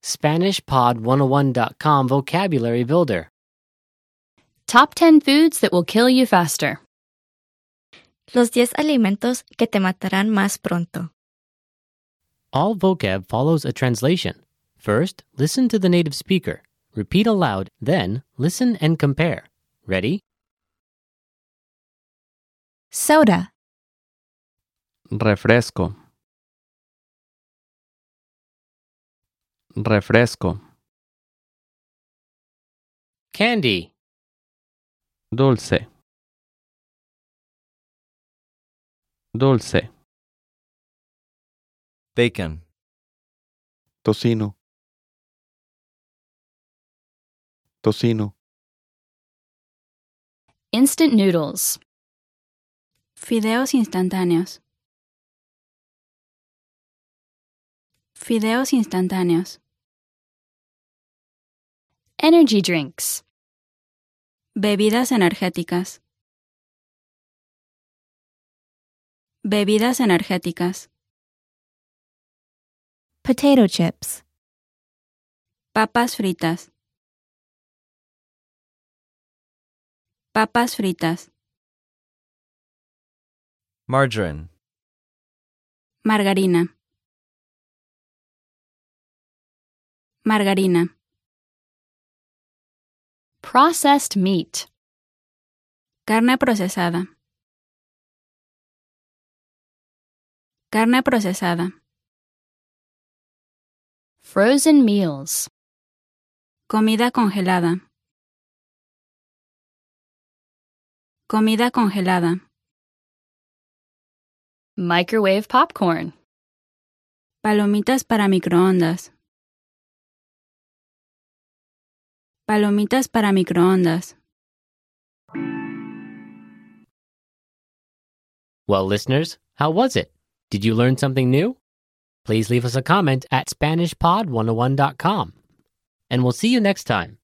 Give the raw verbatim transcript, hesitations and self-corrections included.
Spanish Pod one oh one dot com Vocabulary Builder. Top ten foods that will kill you faster. Los diez alimentos que te matarán más pronto. All vocab follows a translation. First, listen to the native speaker. Repeat aloud, then listen and compare. Ready? Soda, Refresco. Refresco. Candy, Dulce. Dulce. Bacon, Tocino. Tocino. instant noodles, Fideos instantáneos. Fideos instantáneos. energy drinks, Bebidas energéticas. Bebidas energéticas. potato chips, Papas fritas. Papas fritas. margarine, Margarina. Margarina. processed meat, Carne procesada. Carne procesada. frozen meals, Comida congelada. Comida congelada. microwave popcorn, Palomitas para microondas. Palomitas para microondas. Well, listeners, how was it? Did you learn something new? Please leave us a comment at Spanish Pod one oh one dot com. And we'll see you next time.